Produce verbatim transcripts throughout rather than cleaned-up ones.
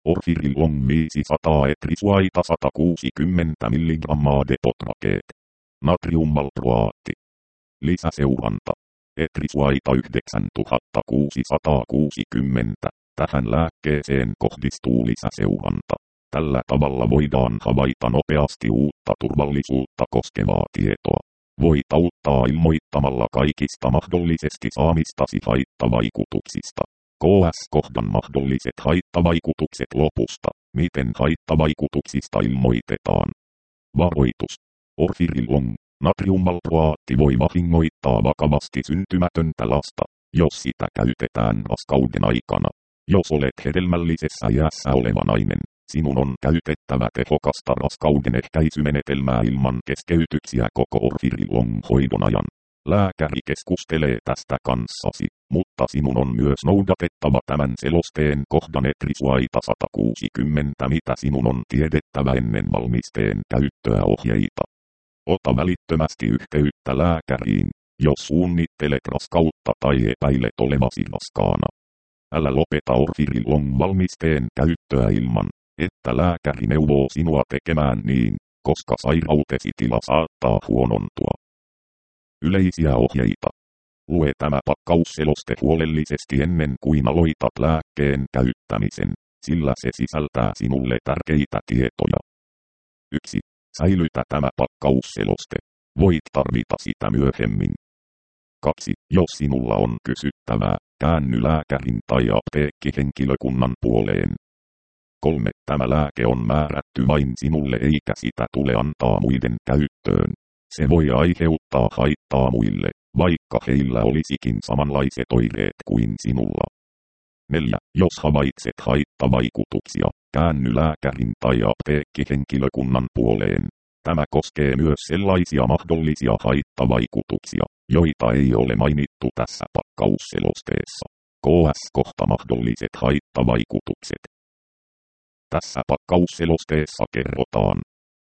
Orfirillon viisisataa etrisuaita sata kuusikymmentä milligrammaa depotrakeet. Natriumvalproaatti. Lisäseuranta. Etrisuaita yhdeksäntuhatta kuusisataakuusikymmentä. Tähän lääkkeeseen kohdistuu lisäseuranta. Tällä tavalla voidaan havaita nopeasti uutta turvallisuutta koskevaa tietoa. Voit auttaa ilmoittamalla kaikista mahdollisesti saamistasi haittavaikutuksista. K S-kohdan mahdolliset haittavaikutukset lopusta. Miten haittavaikutuksista ilmoitetaan? Varoitus. Orfirillon, natriumvalproaatti voi vahingoittaa vakavasti syntymätöntä lasta, jos sitä käytetään raskauden aikana. Jos olet hedelmällisessä iässä oleva nainen, sinun on käytettävä tehokasta raskauden ehkäisymenetelmää ilman keskeytyksiä koko Orfirillon hoidon ajan. Lääkäri keskustelee tästä kanssasi, mutta sinun on myös noudatettava tämän selosteen kohdan etrisuaita sata kuusikymmentä, mitä sinun on tiedettävä ennen valmisteen käyttöä ohjeita. Ota välittömästi yhteyttä lääkäriin, jos suunnittelet raskautta tai epäilet olevasi raskaana. Älä lopeta Orfirillon valmisteen käyttöä ilman, että lääkäri neuvoo sinua tekemään niin, koska sairautesi tila saattaa huonontua. Yleisiä ohjeita. Lue tämä pakkausseloste huolellisesti ennen kuin aloitat lääkkeen käyttämisen, sillä se sisältää sinulle tärkeitä tietoja. yksi. Säilytä tämä pakkausseloste. Voit tarvita sitä myöhemmin. kaksi. Jos sinulla on kysyttävää, käänny lääkärin tai apteekkihenkilökunnan puoleen. kolme. Tämä lääke on määrätty vain sinulle eikä sitä tule antaa muiden käyttöön. Se voi aiheuttaa haittaa muille, vaikka heillä olisikin samanlaiset oireet kuin sinulla. neljä. Jos havaitset haittavaikutuksia, käänny lääkärin tai apteekkihenkilökunnan puoleen. Tämä koskee myös sellaisia mahdollisia haittavaikutuksia, joita ei ole mainittu tässä pakkausselosteessa. K S-kohta mahdolliset haittavaikutukset. Tässä pakkausselosteessa kerrotaan.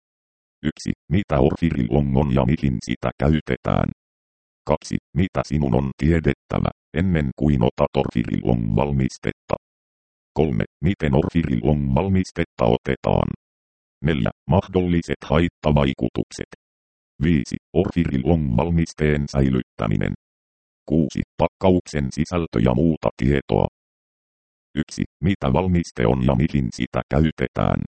yksi. Mitä Orfirillon on ja mihin sitä käytetään. kaksi. Mitä sinun on tiedettävä, ennen kuin otat Orfirillon valmistetta. kolme. Miten Orfirillon valmistetta otetaan. neljä. Mahdolliset haittavaikutukset. viisi. Orfirillon valmisteen säilyttäminen. kuusi. Pakkauksen sisältö ja muuta tietoa. yksi. Mitä valmiste on ja mihin sitä käytetään.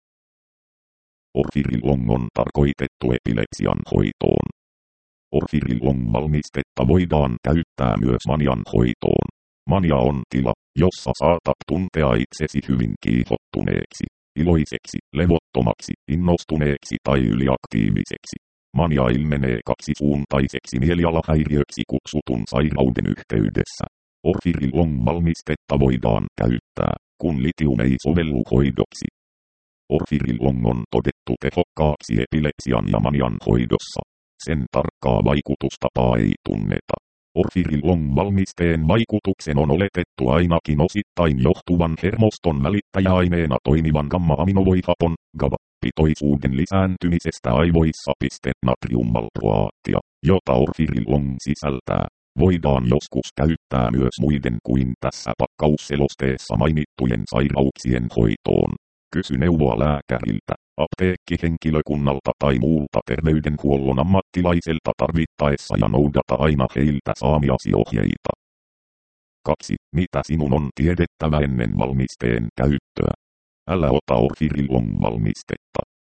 Orfirillon on tarkoitettu epilepsian hoitoon. Orfirillon valmistetta voidaan käyttää myös manian hoitoon. Mania on tila, jossa saatat tuntea itsesi hyvin kiihottuneeksi, iloiseksi, levottomaksi, innostuneeksi tai yliaktiiviseksi. Mania ilmenee kaksisuuntaiseksi mielialahäiriöksi kutsutun sairauden yhteydessä. Orfirillon valmistetta voidaan käyttää, kun litium ei sovellu hoidoksi. Orfirillon on todettu tehokkaaksi epilepsian ja manian hoidossa. Sen tarkkaa vaikutustapaa ei tunneta. Orfirillon valmisteen vaikutuksen on oletettu ainakin osittain johtuvan hermoston välittäjäaineena toimivan gamma-aminovoihapon, GABA-pitoisuuden lisääntymisestä aivoissa. Natriumvalproaattia, jota Orfirillon sisältää, voidaan joskus käyttää myös muiden kuin tässä pakkausselosteessa mainittujen sairauksien hoitoon. Kysy neuvoa lääkäriltä, apteekkihenkilökunnalta tai muulta terveydenhuollon ammattilaiselta tarvittaessa ja noudata aina heiltä saamiasi ohjeita. kaksi. Mitä sinun on tiedettävä ennen valmisteen käyttöä? Älä ota Orfirillon valmistetta.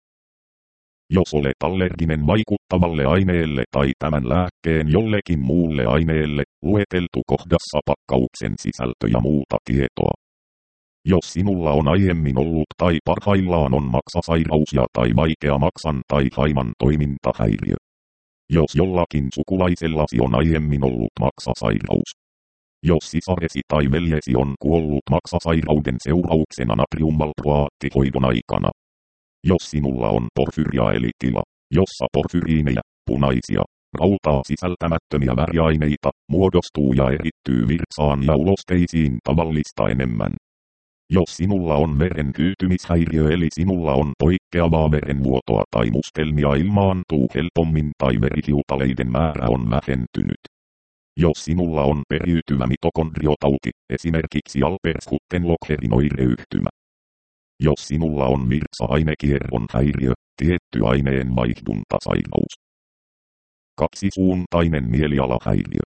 Jos olet allerginen vaikuttavalle aineelle tai tämän lääkkeen jollekin muulle aineelle, lueteltu kohdassa pakkauksen sisältö ja muuta tietoa. Jos sinulla on aiemmin ollut tai parhaillaan on maksasairaus ja tai vaikea maksan tai haiman toimintahäiriö. Jos jollakin sukulaisellasi on aiemmin ollut maksasairaus. Jos sisaresi tai veljesi on kuollut maksasairauden seurauksena natriumvalproaattihoidon aikana. Jos sinulla on porfyria eli tila, jossa porfyriineja, punaisia, rautaa sisältämättömiä väriaineita, muodostuu ja erittyy virtsaan ja ulosteisiin tavallista enemmän. Jos sinulla on veren hyytymishäiriö eli sinulla on poikkeavaa verenvuotoa tai mustelmia ilmaantuu helpommin tai verihiutaleiden määrä on vähentynyt. Jos sinulla on periytyvä mitokondriotauti, esimerkiksi Alpers-Huttenlocherin oireyhtymä. Jos sinulla on virtsa-ainekierron häiriö, tietty aineen vaihduntasairaus. Kaksisuuntainen mielialahäiriö.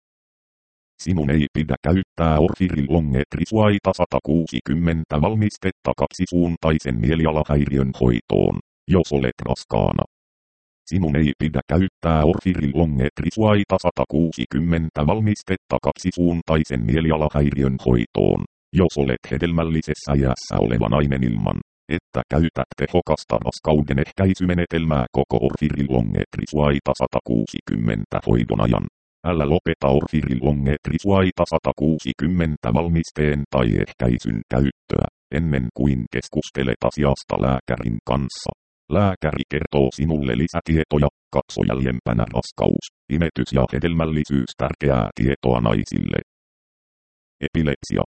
Sinun ei pidä käyttää orfirilongetrisvaita sata kuusikymmentä valmistetta kaksisuuntaisen mielialahäiriön hoitoon, jos olet raskaana. Sinun ei pidä käyttää orfirilongetrisvaita sata kuusikymmentä valmistetta kaksisuuntaisen mielialahäiriön hoitoon, jos olet hedelmällisessä iässä oleva nainen ilman, että käytät tehokasta raskauden ehkäisymenetelmää koko orfirilongetrisvaita sata kuusikymmentä hoidon ajan. Älä lopeta orfirilongetrisvaita sata kuusikymmentä valmisteen tai ehkäisyn käyttöä, ennen kuin keskustelet asiasta lääkärin kanssa. Lääkäri kertoo sinulle lisätietoja, katso jäljempänä raskaus, imetys ja hedelmällisyys tärkeää tietoa naisille. Epilepsia.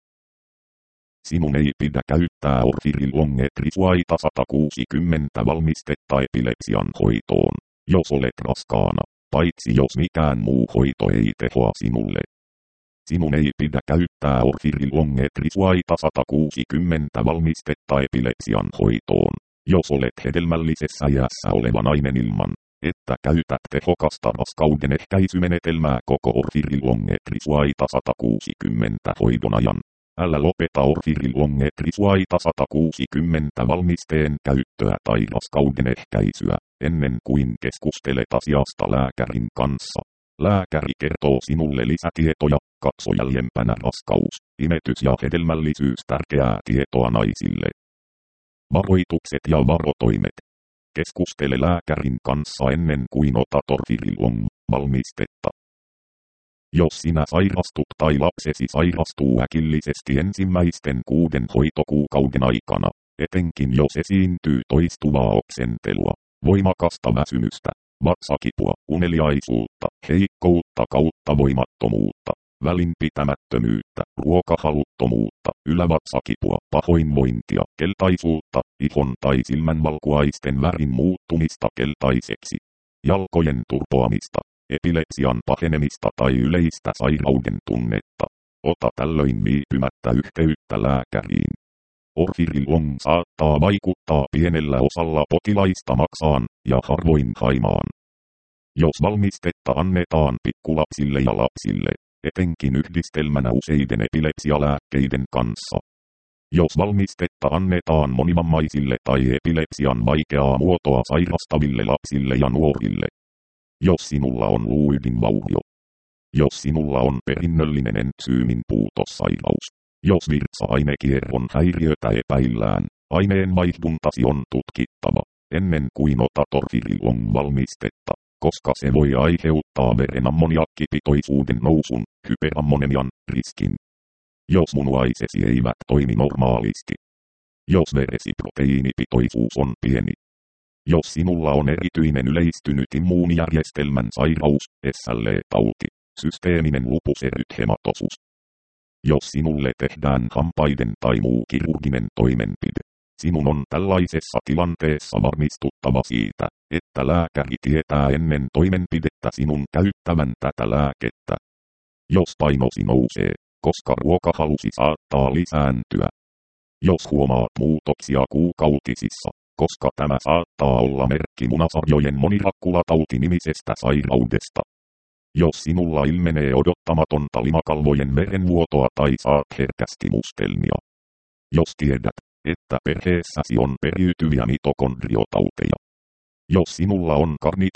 Sinun ei pidä käyttää orfirilongetrisvaita sata kuusikymmentä valmistetta epilepsian hoitoon, jos olet raskaana, paitsi jos mikään muu hoito ei tehoa sinulle. Sinun ei pidä käyttää orfirilongetrisvaita sata kuusikymmentä valmistetta epilepsian hoitoon, jos olet hedelmällisessä iässä oleva nainen ilman, että käytät tehokasta raskauden ehkäisymenetelmää koko orfirilongetrisvaita sata kuusikymmentä hoidon ajan. Älä lopeta orfirilongetrisvaita sata kuusikymmentä valmisteen käyttöä tai raskauden ehkäisyä, ennen kuin keskustelet asiasta lääkärin kanssa. Lääkäri kertoo sinulle lisätietoja, katso jäljempänä raskaus, imetys ja hedelmällisyys tärkeää tietoa naisille. Varoitukset ja varotoimet. Keskustele lääkärin kanssa ennen kuin otat orfirilon-valmistetta. Jos sinä sairastut tai lapsesi sairastuu äkillisesti ensimmäisten kuuden hoitokuukauden aikana, etenkin jos esiintyy toistuvaa oksentelua, voimakasta väsymystä, vatsakipua, uneliaisuutta, heikkoutta kautta voimattomuutta, välinpitämättömyyttä, ruokahaluttomuutta, ylävatsakipua, pahoinvointia, keltaisuutta, ihon tai silmänvalkuaisten värin muuttumista keltaiseksi, jalkojen turpoamista, epilepsian pahenemista tai yleistä sairauden tunnetta. Ota tällöin viipymättä yhteyttä lääkäriin. Orfirilon saattaa vaikuttaa pienellä osalla potilaista maksaan ja harvoin haimaan. Jos valmistetta annetaan pikkulapsille ja lapsille, etenkin yhdistelmänä useiden epilepsialääkkeiden kanssa. Jos valmistetta annetaan monivammaisille tai epilepsian vaikeaa muotoa sairastaville lapsille ja nuorille. Jos sinulla on luuydinvaurio. Jos sinulla on perinnöllinen entsyymin puutossairaus. Jos virtsa-ainekierron häiriötä epäillään, aineenvaihduntasi on tutkittava, ennen kuin otat orfirilon-valmistetta, koska se voi aiheuttaa veren ammoniakkipitoisuuden nousun, hyperammonemian, riskin. Jos munuaisesi eivät toimi normaalisti. Jos veresi proteiinipitoisuus on pieni. Jos sinulla on erityinen yleistynyt immuunijärjestelmän sairaus, S L E-tauti, systeeminen lupuserythematosus. Jos sinulle tehdään hampaiden tai muu kirurginen toimenpide, sinun on tällaisessa tilanteessa varmistuttava siitä, että lääkäri tietää ennen toimenpidettä sinun käyttävän tätä lääkettä. Jos painosi nousee, koska ruokahalusi saattaa lisääntyä. Jos huomaat muutoksia kuukautisissa, koska tämä saattaa olla merkki munasarjojen monirakkulatauti-nimisestä sairaudesta. Jos sinulla ilmenee odottamatonta limakalvojen verenvuotoa tai saat herkästi mustelmia. Jos tiedät, että perheessäsi on periytyviä mitokondriotauteja. Jos sinulla on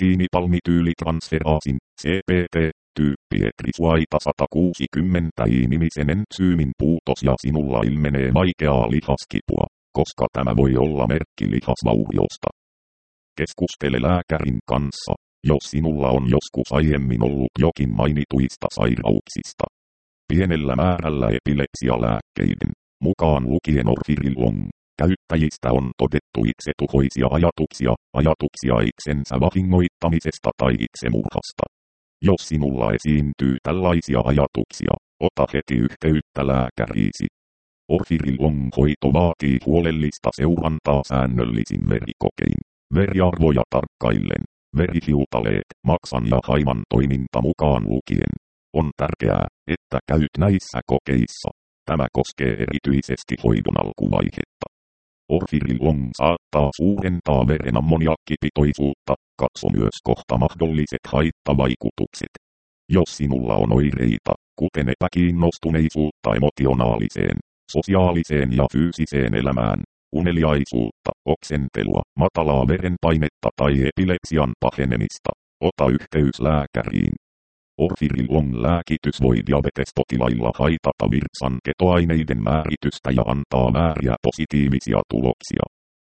karnitiinipalmityylitransferaasin, C P T-tyyppi etrisuaita sata kuusikymmentä I-nimisen entsyymin puutos ja sinulla ilmenee vaikeaa lihaskipua, koska tämä voi olla merkki lihasvauriosta. Keskustele lääkärin kanssa, jos sinulla on joskus aiemmin ollut jokin mainituista sairauksista. Pienellä määrällä epilepsialääkkeiden, mukaan lukien orfirilon, käyttäjistä on todettu itsetuhoisia ajatuksia, ajatuksia itsensä vahingoittamisesta tai itsemurhasta. Jos sinulla esiintyy tällaisia ajatuksia, ota heti yhteyttä lääkäriisi. Orfirilon hoito vaatii huolellista seurantaa säännöllisin verikokein, veriarvoja tarkkaillen, verihiutaleet, maksan ja haiman toiminta mukaan lukien. On tärkeää, että käyt näissä kokeissa. Tämä koskee erityisesti hoidon alkuvaihetta. Orfirilong saattaa suurentaa veren ammoniakkipitoisuutta, katso myös kohta mahdolliset haittavaikutukset. Jos sinulla on oireita, kuten epäkiinnostuneisuutta emotionaaliseen, sosiaaliseen ja fyysiseen elämään, uneliaisuutta, oksentelua, matalaa verenpainetta tai epilepsian pahenemista, ota yhteys lääkäriin. Orfirilong-lääkitys voi diabetespotilailla haitata virtsanketoaineiden määritystä ja antaa vääriä positiivisia tuloksia.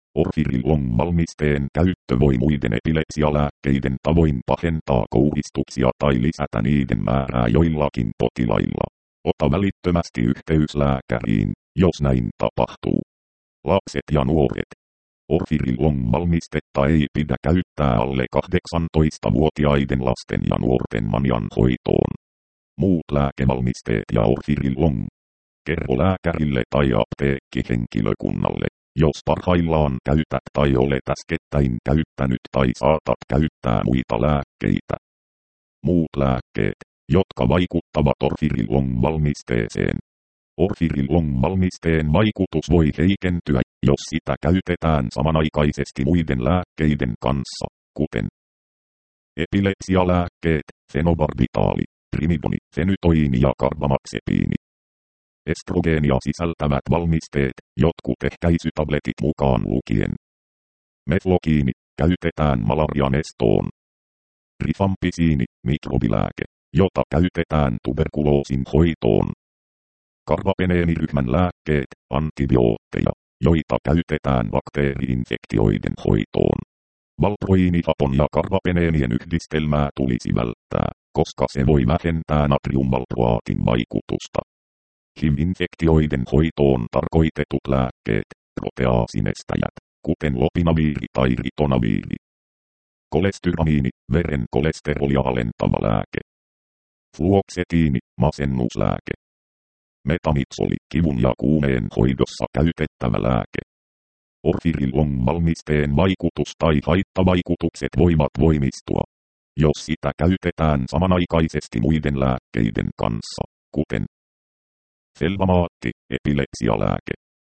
Orfirilong-valmisteen käyttö voi muiden epilepsialääkkeiden tavoin pahentaa kouhistuksia tai lisätä niiden määrää joillakin potilailla. Ota välittömästi yhteys lääkäriin, jos näin tapahtuu. Lapset ja nuoret. Orfirilong-valmistetta ei pidä käyttää alle kahdeksantoistavuotiaiden lasten ja nuorten manian hoitoon. Muut lääkevalmisteet ja orfirilong. Kerro lääkärille tai apteekkihenkilökunnalle, jos parhaillaan käytät tai olet äskettäin käyttänyt tai saatat käyttää muita lääkkeitä. Muut lääkkeet, jotka vaikuttavat orfirilong-valmisteeseen. Orfirilong-valmisteen vaikutus voi heikentyä, jos sitä käytetään samanaikaisesti muiden lääkkeiden kanssa, kuten epilepsialääkkeet, fenobarbitaali, trimidoni, fenytoini ja karbamaxepiini. Estrogeenia sisältävät valmisteet, jotkut ehkäisytabletit mukaan lukien. Meflokiini, käytetään malarian estoon. Rifampisiini, mikrobilääke, jota käytetään tuberkuloosin hoitoon. Karbapeneemiryhmän lääkkeet, antibiootteja, joita käytetään bakteeri-infektioiden hoitoon. Valproiinihapon ja karbapeneemien yhdistelmää tulisi välttää, koska se voi vähentää natriumvalproaatin vaikutusta. H I V-infektioiden hoitoon tarkoitetut lääkkeet, proteaasinestäjät, kuten lopinaviiri tai ritonaviiri. Kolestyramiini, veren kolesterolia alentava lääke. Fluoksetiini, masennuslääke. Metamitsoli, kivun ja kuumeen hoidossa käytettävä lääke. Orfirilong-valmisteen vaikutus tai haittavaikutukset voivat voimistua, jos sitä käytetään samanaikaisesti muiden lääkkeiden kanssa, kuten Felvamaatti, epilepsialääke.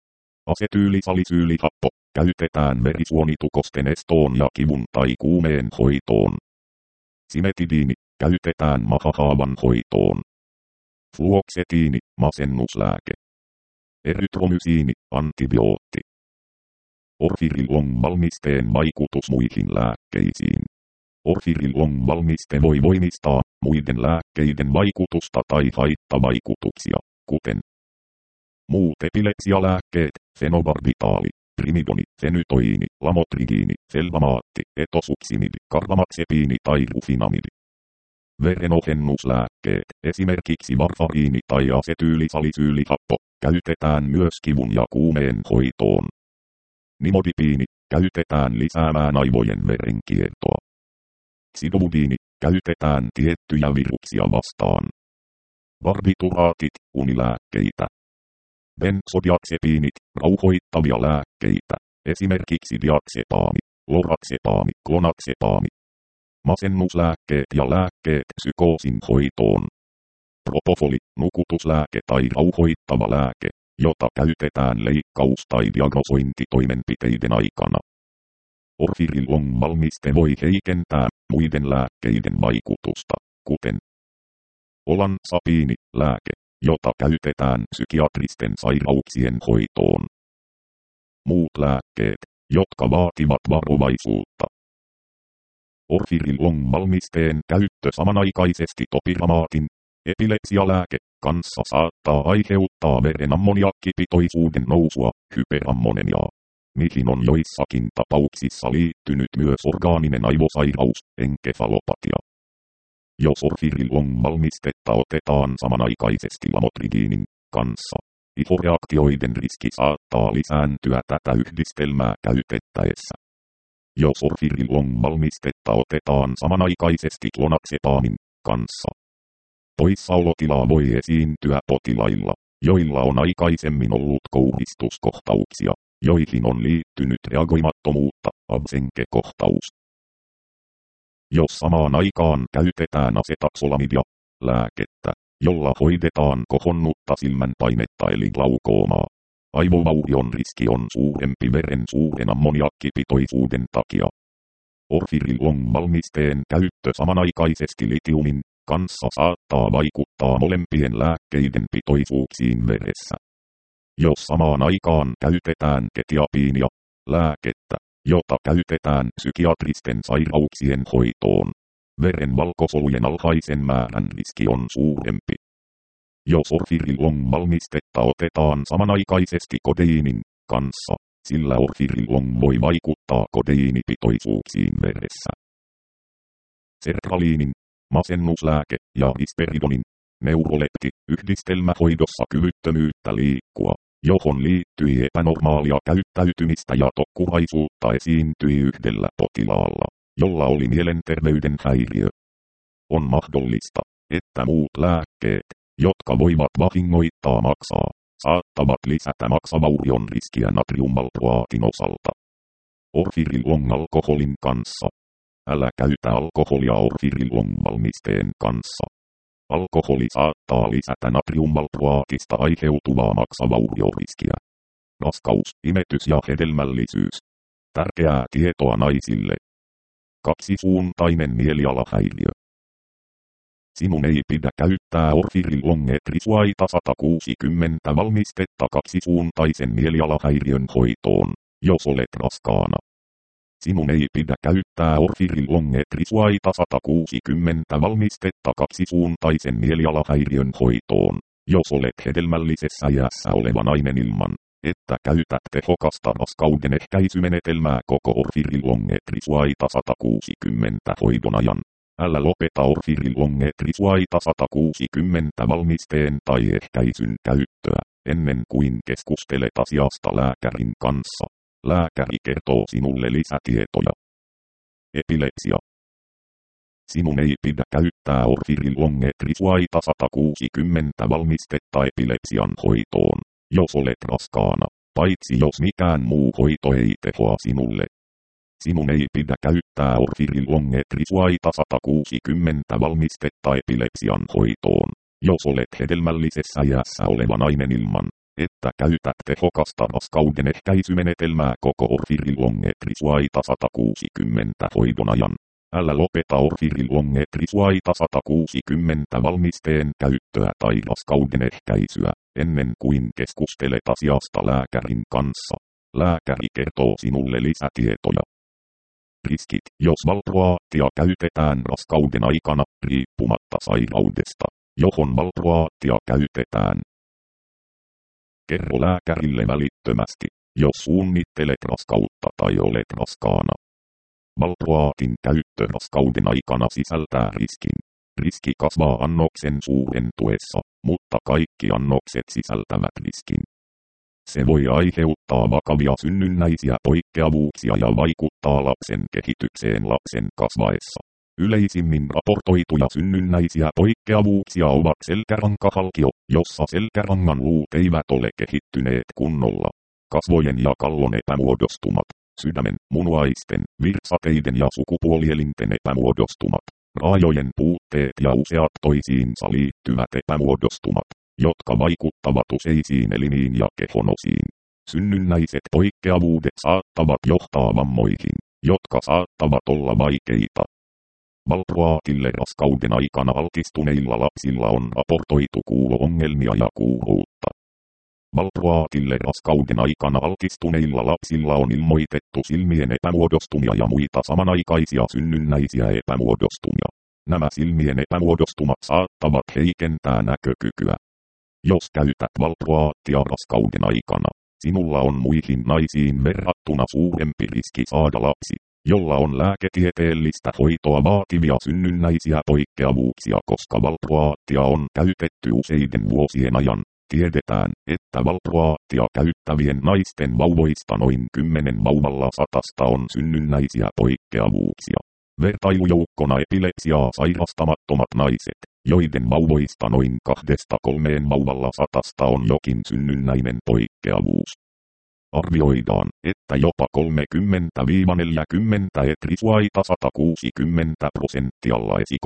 Asetyylisalisyylihappo, käytetään verisuonitukosten estoon ja kivun tai kuumeen hoitoon. Simetidiini, käytetään mahahaavan hoitoon. Fluoksetiini, masennuslääke. Erytromysiini, antibiootti. Orfirilong-valmisteen vaikutus muihin lääkkeisiin. Orfirilong-valmiste voi voimistaa muiden lääkkeiden vaikutusta tai haittavaikutuksia, kuten muut epilepsialääkkeet, fenobarbitaali, trimidoni, fenytoini, lamotrigiini, felvamaatti, etosuksimidi, karbamaxepiini tai rufinamidi. Verenohennuslääkkeet, esimerkiksi varfariini tai asetyylisalisyylihappo, käytetään myös kivun ja kuumeen hoitoon. Nimodipiini, käytetään lisäämään aivojen verenkiertoa. Sidobudiini, käytetään tiettyjä viruksia vastaan. Barbituraatit, unilääkkeitä. Benzodiazepiinit, rauhoittavia lääkkeitä, esimerkiksi diazepaami, loratsepaami, klonatsepaami. Masennuslääkkeet ja lääkkeet psykoosin hoitoon. Propofoli, nukutuslääke tai rauhoittava lääke, jota käytetään leikkaus- tai diagnosointitoimenpiteiden aikana. Orfirilong-valmiste voi heikentää muiden lääkkeiden vaikutusta, kuten olansapiini, lääke, jota käytetään psykiatristen sairauksien hoitoon. Muut lääkkeet, jotka vaativat varovaisuutta. Orfirilong-valmisteen käyttö samanaikaisesti topiramaatin, epilepsialääke, kanssa saattaa aiheuttaa veren ammoniakkipitoisuuden nousua, hyperammonemiaa, mihin on joissakin tapauksissa liittynyt myös orgaaninen aivosairaus, enkefalopatia. Jos orfirilong-valmistetta otetaan samanaikaisesti lamotrigiinin kanssa, I F O-reaktioiden riski saattaa lisääntyä tätä yhdistelmää käytettäessä. Jos orfirilong-valmistetta otetaan samanaikaisesti klonazepaamin kanssa, poissaolotilaa voi esiintyä potilailla, joilla on aikaisemmin ollut kouhistuskohtauksia, joihin on liittynyt reagoimattomuutta, absenke-kohtaus. Jos samaan aikaan käytetään asetaxolamidia, lääkettä, jolla hoidetaan kohonnutta silmänpainetta eli glaukoomaa, Aivovaurion riski on suurempi veren suuren ammoniakkipitoisuuden takia. Orfirillon-valmisteen käyttö samanaikaisesti litiumin kanssa saattaa vaikuttaa molempien lääkkeiden pitoisuuksiin veressä. Jos samaan aikaan käytetään ketiapiinia, lääkettä, jota käytetään psykiatristen sairauksien hoitoon, veren valkosolujen alhaisen määrän riski on suurempi. Jos orfirillon-valmistetta otetaan samanaikaisesti kodeiinin kanssa, sillä orfirillon voi vaikuttaa kodeiinipitoisuuksiin veressä. Sertraliinin, masennuslääke ja risperidonin, neurolepti, yhdistelmähoidossa kyvyttömyyttä liikkua, johon liittyi epänormaalia käyttäytymistä ja tokkuraisuutta esiintyi yhdellä potilaalla, jolla oli mielenterveyden häiriö. On mahdollista, että muut lääkkeet, jotka voivat vahingoittaa maksaa, saattavat lisätä maksavaurion riskiä natriumvalproaatin osalta. Orfirillon alkoholin kanssa. Älä käytä alkoholia orfirillon-valmisteen kanssa. Alkoholi saattaa lisätä natriumvalproaatista aiheutuvaa maksavaurioriskiä. Raskaus, imetys ja hedelmällisyys. Tärkeää tietoa naisille. Kaksisuuntainen mielialahäiriö. Sinun ei pidä käyttää orfirillon etrisuaita sata kuusikymmentä valmistetta kaksisuuntaisen mielialahäiriön hoitoon, jos olet raskaana. Sinun ei pidä käyttää orfirillon etrisuaita sata kuusikymmentä valmistetta kaksisuuntaisen mielialahäiriön hoitoon, jos olet hedelmällisessä iässä oleva nainen ilman, että käytät tehokasta raskauden ehkäisymenetelmää koko orfirillon etrisuaita sata kuusikymmentä hoidon ajan. Älä lopeta orfirillon etrisuaita sata kuusikymmentä valmisteen tai ehkäisyn käyttöä, ennen kuin keskustelet asiasta lääkärin kanssa. Lääkäri kertoo sinulle lisätietoja. Epilepsia. Sinun ei pidä käyttää orfirillon etrisuaita sata kuusikymmentä valmistetta epilepsian hoitoon, jos olet raskaana, paitsi jos mikään muu hoito ei tehoa sinulle. Sinun ei pidä käyttää orfirillon etrisuaita sata kuusikymmentä valmistetta epilepsian hoitoon, jos olet hedelmällisessä iässä oleva nainen ilman, että käytät tehokasta raskauden ehkäisymenetelmää koko orfirillon etrisuaita sata kuusikymmentä hoidon ajan. Älä lopeta orfirillon etrisuaita sata kuusikymmentä valmisteen käyttöä tai raskauden ehkäisyä, ennen kuin keskustelet asiasta lääkärin kanssa. Lääkäri kertoo sinulle lisätietoja. Riskit, jos valproaattia käytetään raskauden aikana, riippumatta sairaudesta, johon valproaattia käytetään. Kerro lääkärille välittömästi, jos suunnittelet raskautta tai olet raskaana. Valproaatin käyttö raskauden aikana sisältää riskin. Riski kasvaa annoksen suurentuessa, mutta kaikki annokset sisältävät riskin. Se voi aiheuttaa vakavia synnynnäisiä poikkeavuuksia ja vaikuttaa lapsen kehitykseen lapsen kasvaessa. Yleisimmin raportoituja synnynnäisiä poikkeavuuksia ovat selkärankahalkio, jossa selkärangan luut eivät ole kehittyneet kunnolla, kasvojen ja kallon epämuodostumat, sydämen, munuaisten, virtsateiden ja sukupuolielinten epämuodostumat, raajojen puutteet ja useat toisiinsa liittyvät epämuodostumat, jotka vaikuttavat useisiin elimiin ja kehonosiin. Synnynnäiset poikkeavuudet saattavat johtaa vammoihin, jotka saattavat olla vaikeita. Valproaatille raskauden aikana altistuneilla lapsilla on raportoitu kuulo-ongelmia ja kuuruutta. Valproaatille raskauden aikana altistuneilla lapsilla on ilmoitettu silmien epämuodostumia ja muita samanaikaisia synnynnäisiä epämuodostumia. Nämä silmien epämuodostumat saattavat heikentää näkökykyä. Jos käytät valproaattia raskauden aikana, sinulla on muihin naisiin verrattuna suurempi riski saada lapsi, jolla on lääketieteellistä hoitoa vaativia synnynnäisiä poikkeavuuksia, koska valproaattia on käytetty useiden vuosien ajan. Tiedetään, että valproaattia käyttävien naisten vauvoista noin kymmenen vauvalla satasta on synnynnäisiä poikkeavuuksia. Vertailujoukkona epilepsiaa sairastamattomat naiset, joiden vauvoista noin kahdesta kolmeen vauvalla satasta on jokin synnynnäinen poikkeavuus. Arvioidaan, että jopa kolmekymmentä neljäkymmentä etrisuaita sata kuusikymmentä prosenttia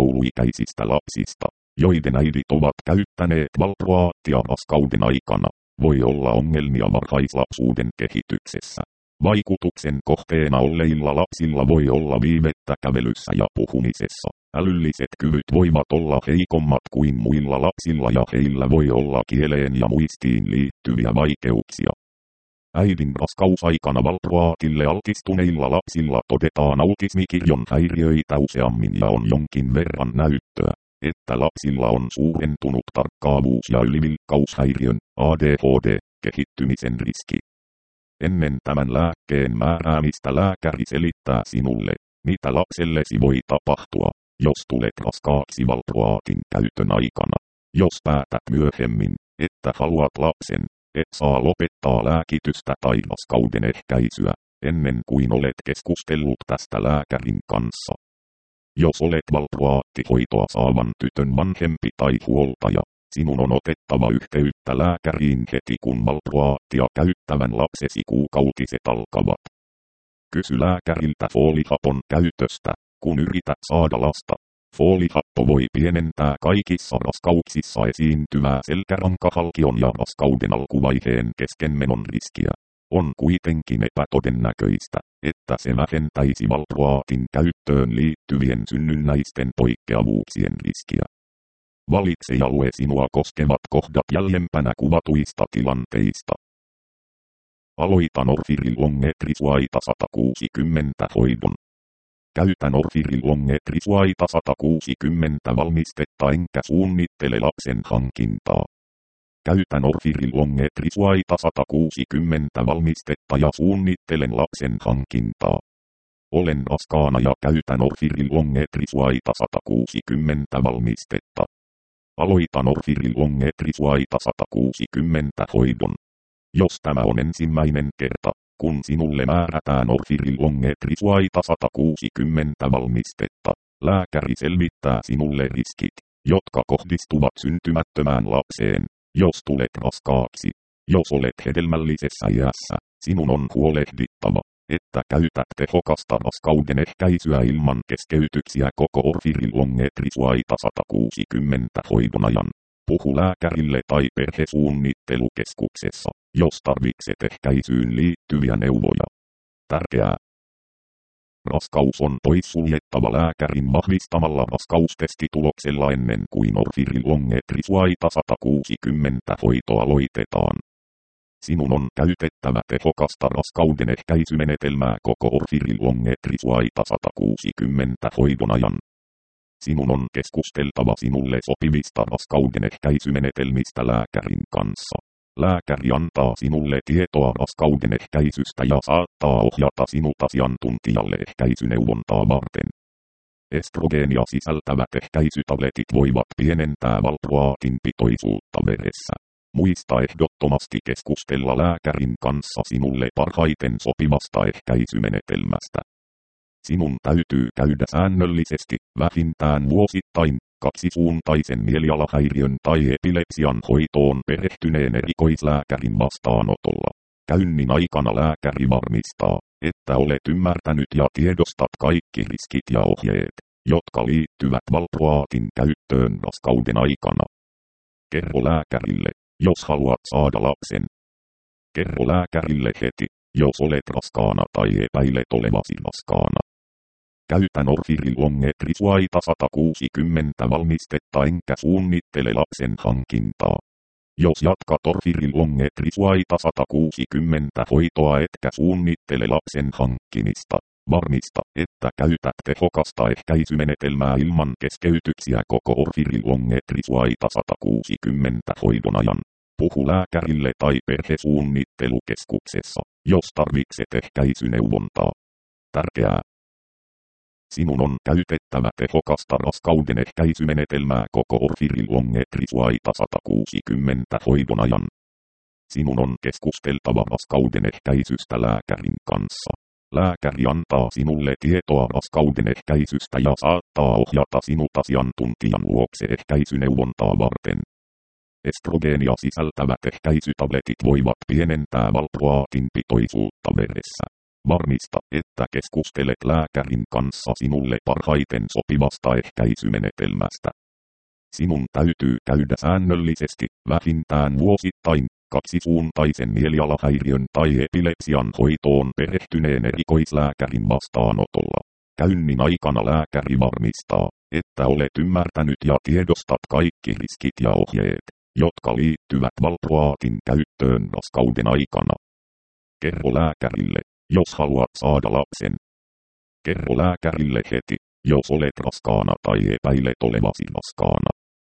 esikouluikäisistä lapsista, joiden äidit ovat käyttäneet valproaattia raskauden aikana, Voi olla ongelmia varhaislapsuuden kehityksessä. Vaikutuksen kohteena olleilla lapsilla voi olla viivettä kävelyssä ja puhumisessa. Älylliset kyvyt voivat olla heikommat kuin muilla lapsilla ja heillä voi olla kieleen ja muistiin liittyviä vaikeuksia. Äidin raskausaikana valproaatille altistuneilla lapsilla todetaan autismikirjon häiriöitä useammin ja on jonkin verran näyttöä, että lapsilla on suurentunut tarkkaavuus- ja ylivilkkaushäiriön A D H D kehittymisen riski. Ennen tämän lääkkeen määräämistä lääkäri selittää sinulle, mitä lapsellesi voi tapahtua, jos tulet raskaaksi valproaatin käytön aikana. Jos päätät myöhemmin, että haluat lapsen, et saa lopettaa lääkitystä tai raskauden ehkäisyä, ennen kuin olet keskustellut tästä lääkärin kanssa. Jos olet valproaattihoitoa saavan tytön vanhempi tai huoltaja, sinun on otettava yhteyttä lääkäriin heti kun valproaattia käyttävän lapsesi kuukautiset alkavat. Kysy lääkäriltä foolihapon käytöstä, kun yrität saada lasta. Foolihappo voi pienentää kaikissa raskauksissa esiintyvää selkärankahalkion ja raskauden alkuvaiheen keskenmenon riskiä. On kuitenkin epätodennäköistä, että se vähentäisi valproaatin käyttöön liittyvien synnynnäisten poikkeavuuksien riskiä. Valitse ja lue sinua koskevat kohdat jäljempänä kuvatuista tilanteista. Aloita Norfiril Longetrisuaita sata kuusikymmentä hoidon. Käytä Norfiril Longetrisuaita sata kuusikymmentä valmistetta enkä suunnittele lapsen hankintaa. Käytä Norfiril Longetrisuaita sata kuusikymmentä valmistetta ja suunnittelen lapsen hankintaa. Olen raskaana ja käytän Norfiril Longetrisuaita sata kuusikymmentä valmistetta. Aloita Norfiril Longetrisuaita sata kuusikymmentä hoidon. Jos tämä on ensimmäinen kerta, kun sinulle määrätään Norfiril Longetrisuaita sata kuusikymmentä valmistetta, lääkäri selvittää sinulle riskit, jotka kohdistuvat syntymättömään lapseen, jos tulet raskaaksi. Jos olet hedelmällisessä iässä, sinun on huolehdittava, että käytät tehokasta raskauden ehkäisyä ilman keskeytyksiä koko Norfiril Longetrisuaita sata kuusikymmentä hoidon ajan. Puhu lääkärille tai perhesuunnittelukeskuksessa, jos tarvitset ehkäisyyn liittyviä neuvoja. Tärkeää. Raskaus on poissuljettava lääkärin vahvistamalla raskaustestituloksella ennen kuin Norfiril Longetrisuaita sata kuusikymmentä hoito aloitetaan. Sinun on käytettävä tehokasta raskauden ehkäisymenetelmää koko Norfiril Longetrisuaita sata kuusikymmentä hoidon ajan. Sinun on keskusteltava sinulle sopivista raskauden ehkäisymenetelmistä lääkärin kanssa. Lääkäri antaa sinulle tietoa raskauden ehkäisystä ja saattaa ohjata sinut asiantuntijalle ehkäisyneuvontaa varten. Estrogeenia sisältävät ehkäisytabletit voivat pienentää valproaatin pitoisuutta veressä. Muista ehdottomasti keskustella lääkärin kanssa sinulle parhaiten sopivasta ehkäisymenetelmästä. Sinun täytyy käydä säännöllisesti, vähintään vuosittain, kaksisuuntaisen mielialahäiriön tai epilepsian hoitoon perehtyneen erikoislääkärin vastaanotolla. Käynnin aikana lääkäri varmistaa, että olet ymmärtänyt ja tiedostat kaikki riskit ja ohjeet, jotka liittyvät valproaatin käyttöön raskauden aikana. Kerro lääkärille, jos haluat saada lapsen. Kerro lääkärille heti, jos olet raskaana tai epäilet olevasi raskaana. Käytä Norfiril Longetrisuaita sata kuusikymmentä valmistetta enkä suunnittele lapsen hankintaa. Jos jatkat Norfiril Longetrisuaita sata kuusikymmentä hoitoa etkä suunnittele lapsen hankkimista, varmista, että käytät tehokasta ehkäisymenetelmää ilman keskeytyksiä koko Norfiril Longetrisuaita sata kuusikymmentä hoidon ajan. Puhu lääkärille tai perhesuunnittelukeskuksessa, jos tarvitset ehkäisyneuvontaa. Tärkeää. Sinun on käytettävä tehokasta raskauden ehkäisymenetelmää koko Norfiril Longetrisuaita sata kuusikymmentä hoidon ajan. Sinun on keskusteltava raskauden ehkäisystä lääkärin kanssa. Lääkäri antaa sinulle tietoa raskauden ehkäisystä ja saattaa ohjata sinut asiantuntijan luokse ehkäisyneuvontaa varten. Estrogeenia sisältävät ehkäisytabletit voivat pienentää valproaatin pitoisuutta veressä. Varmista, että keskustelet lääkärin kanssa sinulle parhaiten sopivasta ehkäisymenetelmästä. Sinun täytyy käydä säännöllisesti, vähintään vuosittain, kaksisuuntaisen mielialahäiriön tai epilepsian hoitoon perehtyneen erikoislääkärin vastaanotolla. Käynnin aikana lääkäri varmistaa, että olet ymmärtänyt ja tiedostat kaikki riskit ja ohjeet, jotka liittyvät valproaatin käyttöön raskauden aikana. Kerro lääkärille, jos haluat saada lapsen. Kerro lääkärille heti, jos olet raskaana tai epäilet olevasi raskaana.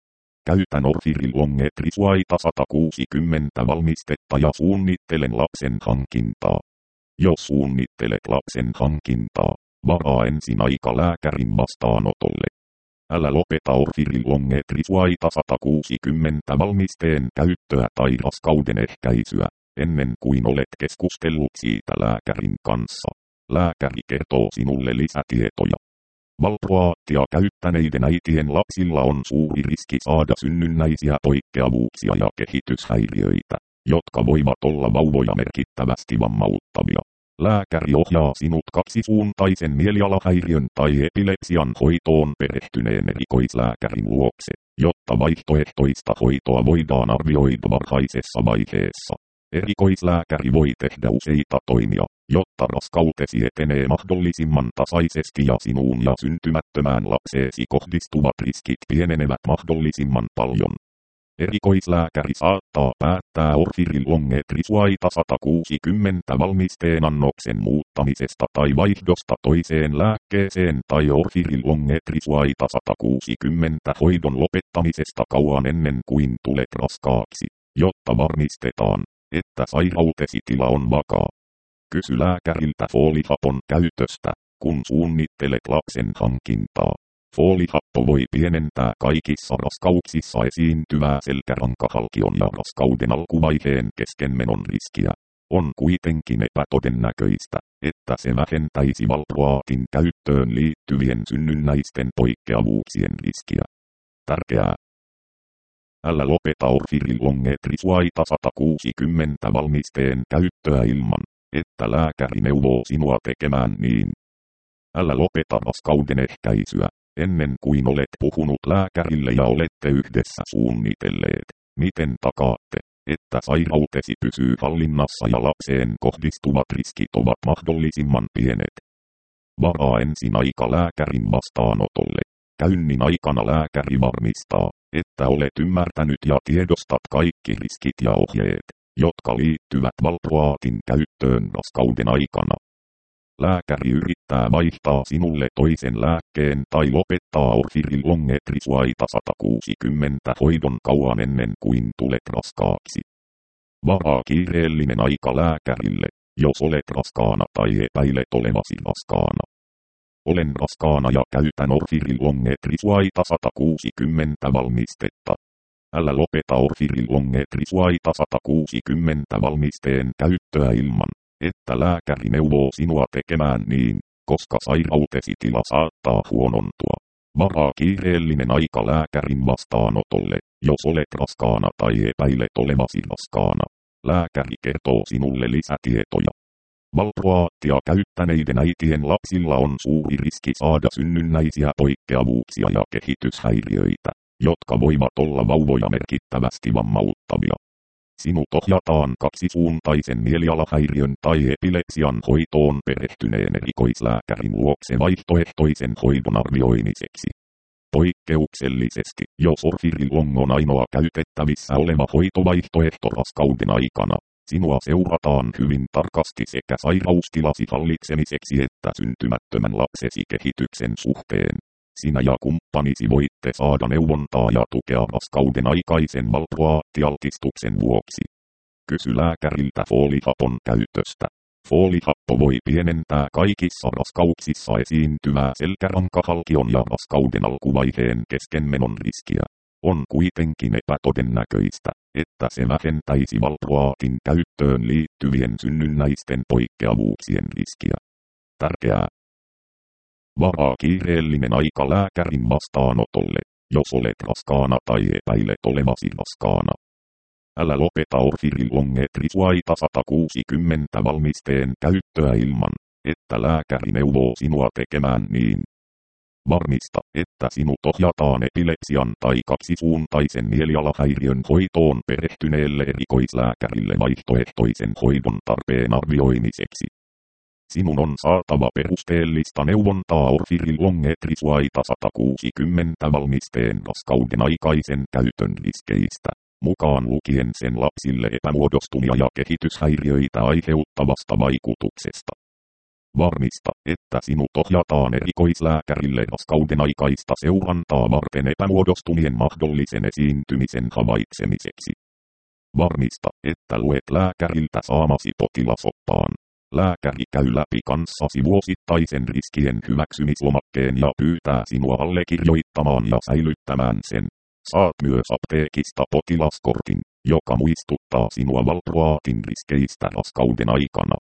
Käytä Orfiril Longe Trisuaita sata kuusikymmentä valmistetta ja suunnittelen lapsen hankintaa. Jos suunnittelet lapsen hankintaa, varaa ensin aika lääkärin vastaanotolle. Älä lopeta Orfiril Longe Trisuaita sata kuusikymmentä valmisteen käyttöä tai raskauden ehkäisyä, ennen kuin olet keskustellut siitä lääkärin kanssa. Lääkäri kertoo sinulle lisätietoja. Valproaattia käyttäneiden äitien lapsilla on suuri riski saada synnynnäisiä poikkeavuuksia ja kehityshäiriöitä, jotka voivat olla vauvoja merkittävästi vammauttavia. Lääkäri ohjaa sinut kaksisuuntaisen mielialahäiriön tai epilepsian hoitoon perehtyneen erikoislääkärin luokse, jotta vaihtoehtoista hoitoa voidaan arvioida varhaisessa vaiheessa. Erikoislääkäri voi tehdä useita toimia, jotta raskautesi etenee mahdollisimman tasaisesti ja sinuun ja syntymättömään lapseesi kohdistuvat riskit pienenevät mahdollisimman paljon. Erikoislääkäri saattaa päättää Orfiril Longe Trisuaita sata kuusikymmentä valmisteen annoksen muuttamisesta tai vaihdosta toiseen lääkkeeseen tai Orfiril Longe Trisuaita sata kuusikymmentä hoidon lopettamisesta kauan ennen kuin tulet raskaaksi, jotta varmistetaan, että sairautesi tila on vakaa. Kysy lääkäriltä foolihapon käytöstä, kun suunnittelet lapsen hankintaa. Foolihappo voi pienentää kaikissa raskauksissa esiintyvää selkärankahalkion ja raskauden alkuvaiheen keskenmenon riskiä. On kuitenkin epätodennäköistä, että se vähentäisi valproaatin käyttöön liittyvien synnynnäisten poikkeavuuksien riskiä. Tärkeää. Älä lopeta Orfiril Longe Trisuaita sata kuusikymmentä valmisteen käyttöä ilman, että lääkäri neuvoo sinua tekemään niin. Älä lopeta raskauden ehkäisyä, ennen kuin olet puhunut lääkärille ja olette yhdessä suunnitelleet, miten takaatte, että sairautesi pysyy hallinnassa ja lapseen kohdistuvat riskit ovat mahdollisimman pienet. Varaa ensin aika lääkärin vastaanotolle. Käynnin aikana lääkäri varmistaa, että olet ymmärtänyt ja tiedostat kaikki riskit ja ohjeet, jotka liittyvät valproaatin käyttöön raskauden aikana. Lääkäri yrittää vaihtaa sinulle toisen lääkkeen tai lopettaa Orfiril Longe Trisuaita sata kuusikymmentä hoidon kauan ennen kuin tulet raskaaksi. Varaa kiireellinen aika lääkärille, jos olet raskaana tai epäilet olevasi raskaana. Olen raskaana ja käytän Orfiril Longe Trisuaita sata kuusikymmentä valmistetta. Älä lopeta Orfiril Longe Trisuaita sata kuusikymmentä valmisteen käyttöä ilman, että lääkäri neuvoo sinua tekemään niin, koska sairautesi tila saattaa huonontua. Varaa kiireellinen aika lääkärin vastaanotolle, jos olet raskaana tai epäilet olevasi raskaana. Lääkäri kertoo sinulle lisätietoja. Valproaattia käyttäneiden äitien lapsilla on suuri riski saada synnynnäisiä poikkeavuuksia ja kehityshäiriöitä, jotka voivat olla vauvoja merkittävästi vammauttavia. Sinut ohjataan kaksisuuntaisen mielialahäiriön tai epilepsian hoitoon perehtyneen erikoislääkärin luokse vaihtoehtoisen hoidon arvioimiseksi. Poikkeuksellisesti, jos Orfiril Long on ainoa käytettävissä oleva hoitovaihtoehto raskauden aikana, sinua seurataan hyvin tarkasti sekä sairaustilasi hallitsemiseksi että syntymättömän lapsesi kehityksen suhteen. Sinä ja kumppanisi voitte saada neuvontaa ja tukea raskauden aikaisen valproaattialtistuksen vuoksi. Kysy lääkäriltä foolihapon käytöstä. Foolihappo voi pienentää kaikissa raskauksissa esiintyvää selkärankahalkion ja raskauden alkuvaiheen keskenmenon riskiä. On kuitenkin epätodennäköistä, että se vähentäisi valproaatin käyttöön liittyvien synnynnäisten poikkeavuuksien riskiä. Tärkeää. Varaa kiireellinen aika lääkärin vastaanotolle, jos olet raskaana tai epäilet olevasi raskaana. Älä lopeta Orfiril Longe Trisuaita sata kuusikymmentä valmisteen käyttöä ilman, että lääkäri neuvoo sinua tekemään niin. Varmista, että sinut ohjataan epilepsian tai kaksisuuntaisen mielialahäiriön hoitoon perehtyneelle erikoislääkärille vaihtoehtoisen hoidon tarpeen arvioimiseksi. Sinun on saatava perusteellista neuvontaa Orfiril Etriswaita sata kuusikymmentä valmisteen raskauden aikaisen käytön riskeistä, mukaan lukien sen lapsille epämuodostumia ja kehityshäiriöitä aiheuttavasta vaikutuksesta. Varmista, että sinut ohjataan erikoislääkärille raskauden aikaista seurantaa varten epämuodostumien mahdollisen esiintymisen havaitsemiseksi. Varmista, että luet lääkäriltä saamasi potilasoppaan. Lääkäri käy läpi kanssasi vuosittaisen riskien hyväksymislomakkeen ja pyytää sinua allekirjoittamaan ja säilyttämään sen. Saat myös apteekista potilaskortin, joka muistuttaa sinua valproaatin riskeistä raskauden aikana.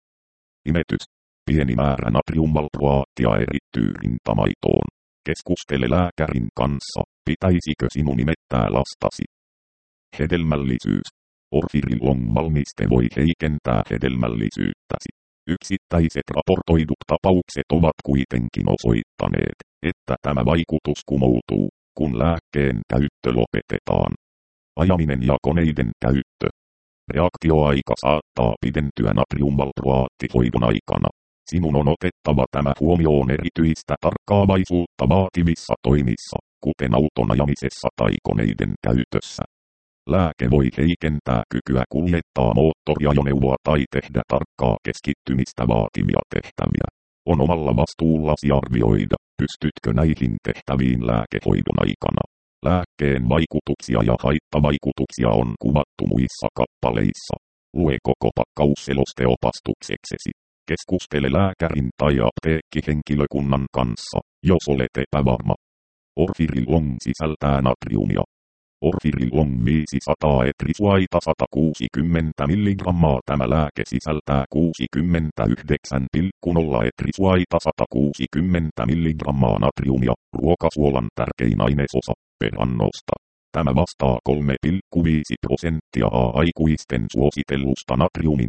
Imetys. Pieni määrä natriumvalproaattia erittyy rintamaitoon. Keskustele lääkärin kanssa, pitäisikö sinun imettää lastasi. Hedelmällisyys. Orfiril valmiste voi heikentää hedelmällisyyttäsi. Yksittäiset raportoidut tapaukset ovat kuitenkin osoittaneet, että tämä vaikutus kumoutuu, kun lääkkeen käyttö lopetetaan. Ajaminen ja koneiden käyttö. Reaktioaika saattaa pidentyä natriumvalproaattihoidon aikana. Sinun on otettava tämä huomioon erityistä tarkkaavaisuutta vaativissa toimissa, kuten auton ajamisessa tai koneiden käytössä. Lääke voi heikentää kykyä kuljettaa moottoriajoneuvoa tai tehdä tarkkaa keskittymistä vaativia tehtäviä. On omalla vastuullasi arvioida, pystytkö näihin tehtäviin lääkehoidon aikana. Lääkkeen vaikutuksia ja haittavaikutuksia on kuvattu muissa kappaleissa. Lue koko pakkaus selosteopastukseksesi. Keskustele lääkärin tai apteekkihenkilökunnan kanssa, jos olet epävarma. Orfiril sisältää natriumia. Orfiril viisisataa Etriswaita sata kuusikymmentä milligrammaa. Tämä lääke sisältää kuusikymmentäyhdeksän pilkku nolla Etriswaita sata kuusikymmentä milligrammaa natriumia, ruokasuolan tärkein ainesosa, per annosta. Tämä vastaa kolme pilkku viisi prosenttia aikuisten suositellusta natriumin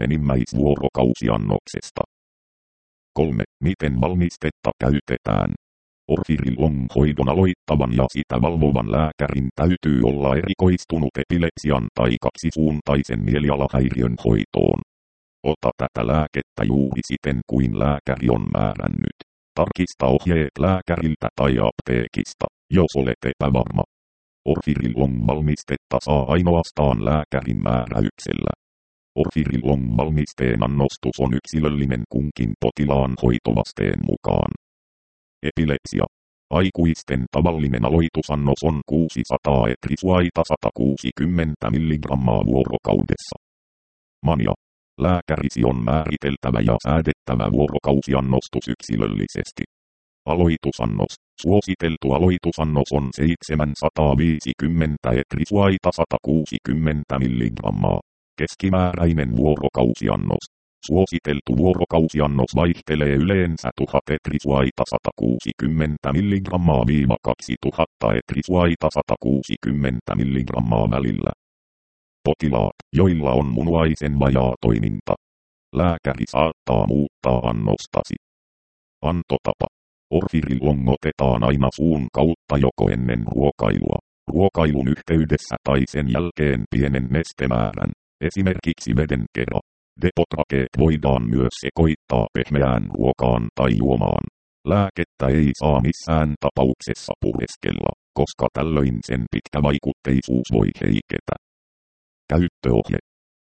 enimmäisvuorokausiannoksesta. kolme. Miten valmistetta käytetään? Orfiril hoidon aloittavan ja sitä valvovan lääkärin täytyy olla erikoistunut epilepsian tai kaksisuuntaisen mielialahäiriön hoitoon. Ota tätä lääkettä juuri siten kuin lääkäri on määrännyt. Tarkista ohjeet lääkäriltä tai apteekista, jos olet epävarma. Orfiril valmistetta saa ainoastaan lääkärin määräyksellä. Orfiril valmisteen annostus on yksilöllinen kunkin potilaan hoitovasteen mukaan. Epilepsia. Aikuisten tavallinen aloitusannos on kuusisataa Etriswaita sata kuusikymmentä milligrammaa vuorokaudessa. Mania. Lääkärisi on määriteltävä ja säädettävä vuorokausiannostus yksilöllisesti. Aloitusannos. Suositeltu aloitusannos on seitsemänsataaviisikymmentä Etriswaita sata kuusikymmentä milligrammaa. Keskimääräinen vuorokausiannos. Suositeltu vuorokausiannos vaihtelee yleensä tuhat Etriswaita sata kuusikymmentä milligrammaa viiva kaksituhatta Etriswaita sata kuusikymmentä milligrammaa välillä. Potilaat, joilla on munuaisen vajaatoiminta. Lääkäri saattaa muuttaa annostasi. Antotapa. Orfiril otetaan aina suun kautta joko ennen ruokailua, ruokailun yhteydessä tai sen jälkeen pienen nestemäärän, esimerkiksi veden kera. Depotrakeet voidaan myös sekoittaa pehmeään ruokaan tai juomaan. Lääkettä ei saa missään tapauksessa pureskella, koska tällöin sen pitkävaikutteisuus voi heiketä. Käyttöohje.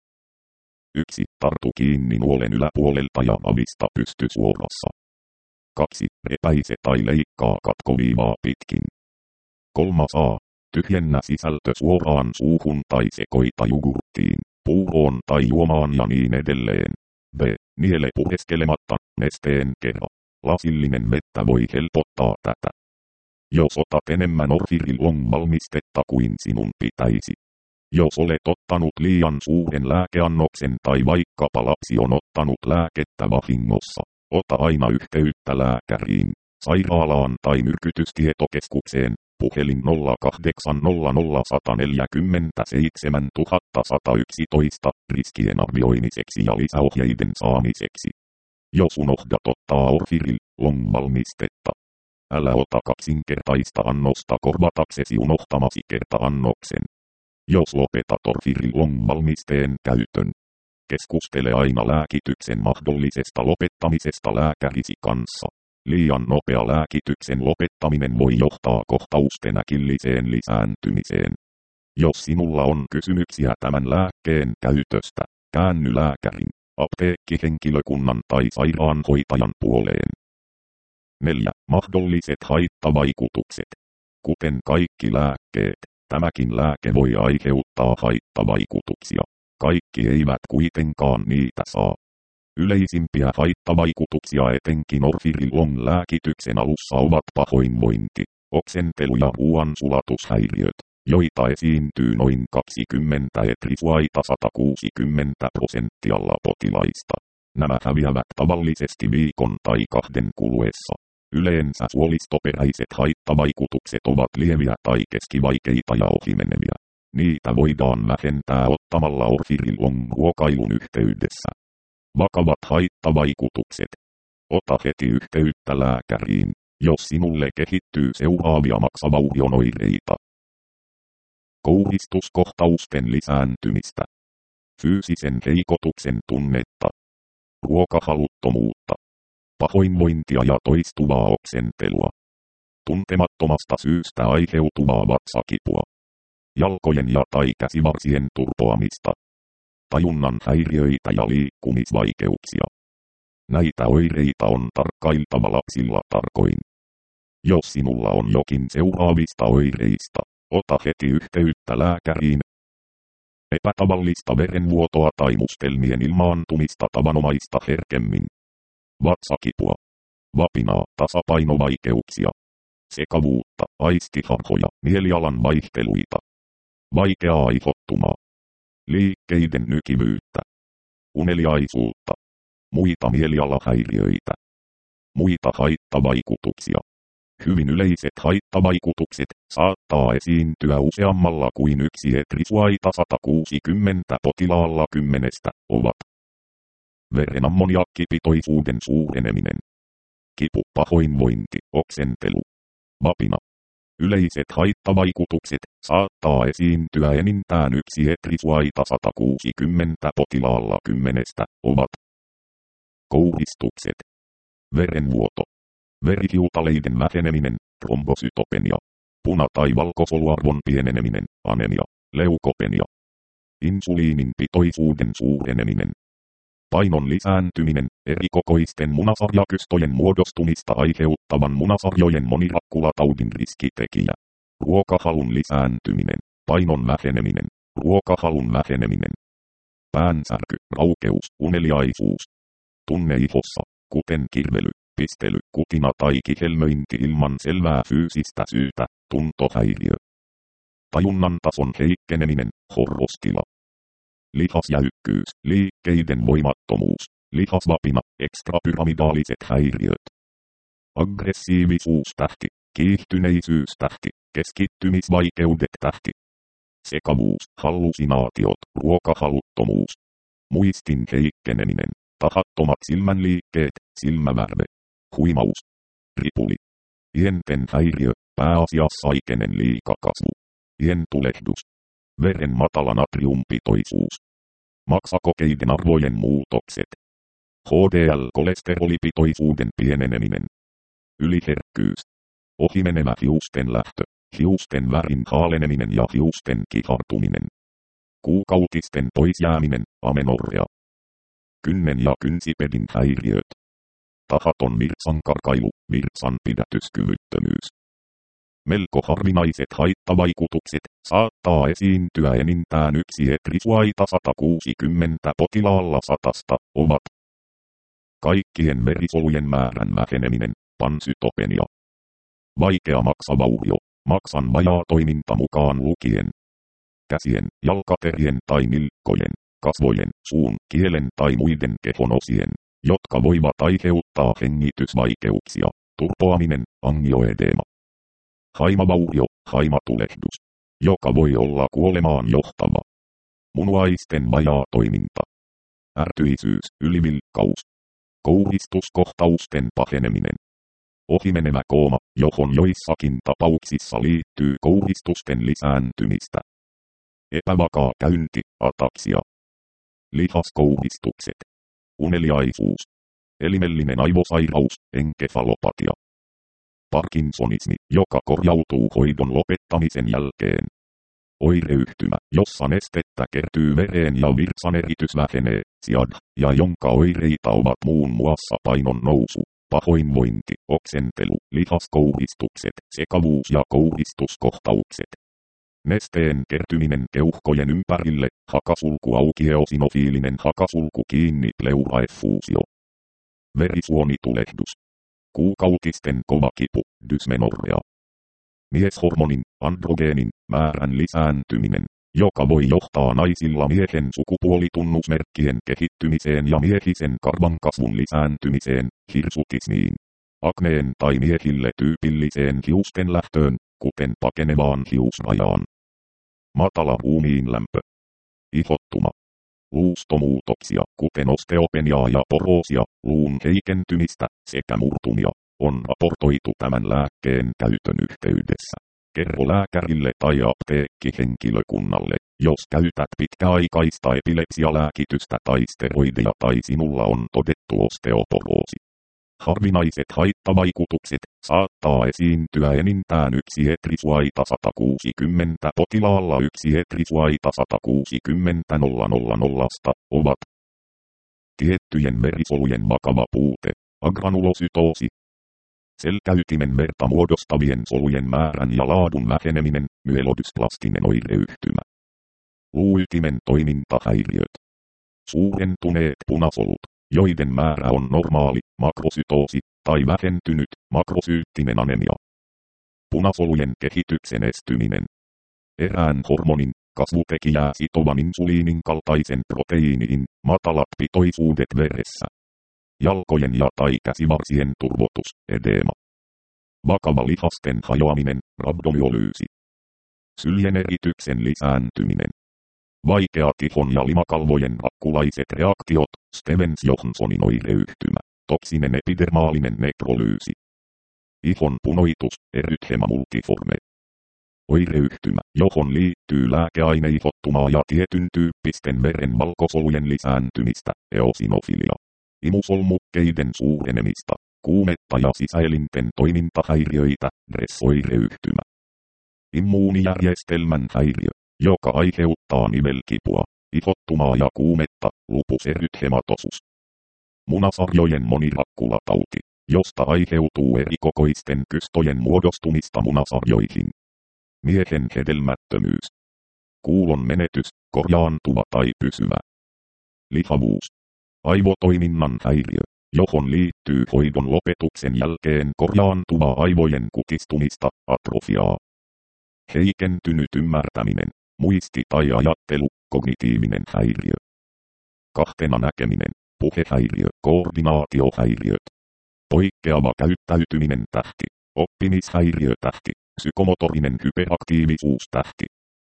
yksi. Tartu kiinni nuolen yläpuolelta ja avista pysty suorassa. kaksi. Repäise tai leikkaa katkoviivaa pitkin. kolme. A. Tyhjennä sisältö suoraan suuhun tai sekoita jogurttiin, puuroon tai juomaan ja niin edelleen. B. Niele pureskelematta, nesteen kera. Lasillinen vettä voi helpottaa tätä. Jos otat enemmän Orfiril valmistetta kuin sinun pitäisi. Jos olet ottanut liian suuren lääkeannoksen tai vaikkapa lapsi on ottanut lääkettä vahingossa, ota aina yhteyttä lääkäriin, sairaalaan tai myrkytystietokeskukseen, puhelin nolla kahdeksan nolla nolla yksi neljä seitsemän yksi yksi yksi riskien arvioimiseksi ja lisäohjeiden saamiseksi. Jos unohdat ottaa Orfiril valmistetta. Älä ota kaksinkertaista annosta korvataksesi unohtamasi kerta-annoksen. Jos lopetat Orfirillon-valmisteen käytön, keskustele aina lääkityksen mahdollisesta lopettamisesta lääkärisi kanssa. Liian nopea lääkityksen lopettaminen voi johtaa kohtausten äkilliseen lisääntymiseen. Jos sinulla on kysymyksiä tämän lääkkeen käytöstä, käänny lääkärin, apteekkihenkilökunnan tai sairaanhoitajan puoleen. neljä. Mahdolliset haittavaikutukset. Kuten kaikki lääkkeet, tämäkin lääke voi aiheuttaa haittavaikutuksia. Kaikki eivät kuitenkaan niitä saa. Yleisimpiä haittavaikutuksia etenkin Orfirillon lääkityksen alussa ovat pahoinvointi, oksentelu ja ruoansulatushäiriöt, joita esiintyy noin kaksikymmentä etrisuaita sata kuusikymmentä prosenttialla potilaista. Nämä häviävät tavallisesti viikon tai kahden kuluessa. Yleensä suolistoperäiset haittavaikutukset ovat lieviä tai keskivaikeita ja ohimeneviä. Niitä voidaan vähentää ottamalla Orfirillon ruokailun yhteydessä. Vakavat haittavaikutukset. Ota heti yhteyttä lääkäriin, jos sinulle kehittyy seuraavia maksavaurionoireita. Kouristuskohtausten lisääntymistä. Fyysisen heikotuksen tunnetta. Ruokahaluttomuutta. Pahoinvointia ja toistuvaa oksentelua. Tuntemattomasta syystä aiheutuvaa vatsakipua. Jalkojen ja tai käsivarsien turpoamista. Tajunnan häiriöitä ja liikkumisvaikeuksia. Näitä oireita on tarkkailtava lapsilla tarkoin. Jos sinulla on jokin seuraavista oireista, ota heti yhteyttä lääkäriin. Epätavallista verenvuotoa tai mustelmien ilmaantumista tavanomaista herkemmin. Vatsakipua. Vapinaa, tasapainovaikeuksia. Sekavuutta, aistiharhoja, mielialan vaihteluita. Vaikeaa aivottumaa. Liikkeiden nykivyyttä. Uneliaisuutta. Muita mielialahäiriöitä. Muita haittavaikutuksia. Hyvin yleiset haittavaikutukset saattaa esiintyä useammalla kuin yksi etrisuaita sata kuusikymmentä potilaalla kymmenestä ovat. Veren ammoniakkipitoisuuden suureneminen. Kipu, pahoinvointi, oksentelu. Vapina. Yleiset haittavaikutukset saattaa esiintyä enintään yksi etrisuaita sata kuusikymmentä potilaalla kymmenestä ovat. Kouristukset. Verenvuoto. Verihiutaleiden väheneminen, trombosytopenia. Puna- tai valkosoluarvon pieneneminen, anemia, leukopenia. Insuliinin pitoisuuden suureneminen. Painon lisääntyminen, erikokoisten munasarjakystojen muodostumista aiheuttavan munasarjojen monirakkula-taudin riskitekijä. Ruokahalun lisääntyminen, painon väheneminen, ruokahalun väheneminen. Päänsärky, raukeus, uneliaisuus. Tunne ihossa, kuten kirvely, pistely, kutina tai kihelmöinti ilman selvää fyysistä syytä, tuntohäiriö. Tajunnan tason heikkeneminen, horrostila. Lihasjäykkyys, liikkeiden voimattomuus, lihasvapina, ekstrapyramidaaliset häiriöt. Aggressiivisuustähti, kiihtyneisyys-tähti, keskittymisvaikeudet tähti. Sekavuus, hallusinaatiot, ruokahaluttomuus. Muistin heikkeneminen, tahattomat silmänliikkeet, silmävärve. Huimaus. Ripuli. Ienten häiriö, pääasiassa aikenen liikakasvu. Ientulehdus. Veren matala natriumpitoisuus. Maksakokeiden arvojen muutokset. H D L-kolesterolipitoisuuden pieneneminen. Yliherkkyys. Ohimenevä hiusten lähtö, hiusten värin haaleneminen ja hiusten kihartuminen. Kuukautisten poisjääminen, amenorrea. Kynnen ja kynsipedin häiriöt. Tahaton virtsankarkailu, virtsanpidätyskyvyttömyys. Melko harvinaiset haittavaikutukset saattaa esiintyä enintään yksi etrisuaita sata kuusikymmentä potilaalla satasta ovat. Kaikkien verisolujen määrän väheneminen, pansytopenia. Vaikea maksavaurio, maksan vajaa toiminta mukaan lukien. Käsien, jalkaterien tai nilkkojen, kasvojen, suun, kielen tai muiden kehonosien, jotka voivat aiheuttaa hengitysvaikeuksia, turpoaminen, angioedeema. Haimavaurio, haimatulehdus, joka voi olla kuolemaan johtava. Munuaisten vajaa toiminta. Ärtyisyys, ylivilkkaus. Kouristuskohtausten paheneminen. ohimenevä kooma, johon joissakin tapauksissa liittyy kouristusten lisääntymistä. Epävakaa käynti, ataksia. Lihaskouristukset. Uneliaisuus. Elimellinen aivosairaus, enkefalopatia. Parkinsonismi, joka korjautuu hoidon lopettamisen jälkeen. Oireyhtymä, jossa nestettä kertyy vereen ja virtsaneritys vähenee, S I A D, ja jonka oireita ovat muun muassa painon nousu, pahoinvointi, oksentelu, lihaskouristukset, sekavuus ja kouristuskohtaukset. Nesteen kertyminen keuhkojen ympärille, hakasulku auki, eosinofiilinen hakasulku kiinni, pleuraeffuusio. Verisuonitulehdus. Kuukautisten kova kipu, dysmenorrea. Mieshormonin, androgeenin, määrän lisääntyminen, joka voi johtaa naisilla miehen sukupuolitunnusmerkkien kehittymiseen ja miehisen karvan kasvun lisääntymiseen, hirsutismiin. Akneen tai miehille tyypilliseen hiusten lähtöön, kuten pakenevaan hiusrajaan. Matala ruumiinlämpö. Ihottuma. Luustomuutoksia, kuten osteopeniaa ja poroosia, luun heikentymistä sekä murtumia, on raportoitu tämän lääkkeen käytön yhteydessä. Kerro lääkärille tai apteekkihenkilökunnalle, jos käytät pitkäaikaista epilepsialääkitystä tai steroideja tai sinulla on todettu osteoporoosi. Harvinaiset haittavaikutukset saattaa esiintyä enintään yksi etrisuaita sata kuusikymmentä potilaalla yksi etrisuaita sata kuusikymmentä tuhatta ovat tiettyjen verisolujen vakava puute, agranulosytoosi, selkäytimen verta muodostavien solujen määrän ja laadun väheneminen, myelodysplastinen oireyhtymä, luuytimen toimintahäiriöt, suurentuneet punasolut, joiden määrä on normaali, makrosytoosi, tai vähentynyt, makrosyyttinen anemia. Punasolujen kehityksen estyminen. Erään hormonin, kasvutekijää sitovan insuliinin kaltaisen proteiiniin, matalat pitoisuudet veressä. Jalkojen ja tai käsivarsien turvotus, edeema. Vakava lihasten hajoaminen, rhabdomyolyysi. Syljen erityksen lisääntyminen. Vaikea ihon ja limakalvojen rakkulaiset reaktiot, Stevens-Johnsonin oireyhtymä, toksinen epidermaalinen nekrolyysi. Ihon punoitus, erythema multiforme. Oireyhtymä, johon liittyy lääkeaineihottumaa ja tietyn tyyppisten veren valkosolujen lisääntymistä, eosinofilia. Imusolmukkeiden suurenemista, kuumetta ja sisäelinten toimintahäiriöitä, Dress-oireyhtymä. Immuunijärjestelmän häiriö, joka aiheuttaa nivelkipua, ihottumaa ja kuumetta, lupus erythematosus. Munasarjojen monirakkulatauti, josta aiheutuu erikokoisten kystojen muodostumista munasarjoihin. Miehen hedelmättömyys. Kuulon menetys, korjaantuva tai pysyvä. Lihavuus. Aivotoiminnan häiriö, johon liittyy hoidon lopetuksen jälkeen korjaantuvaa aivojen kukistumista, atrofiaa. Heikentynyt ymmärtäminen, muisti tai ajattelu, kognitiivinen häiriö. Kahtena näkeminen, puhehäiriö, koordinaatiohäiriöt. Poikkeava käyttäytyminen tähti, oppimishäiriö tähti, psykomotorinen hyperaktiivisuus tähti.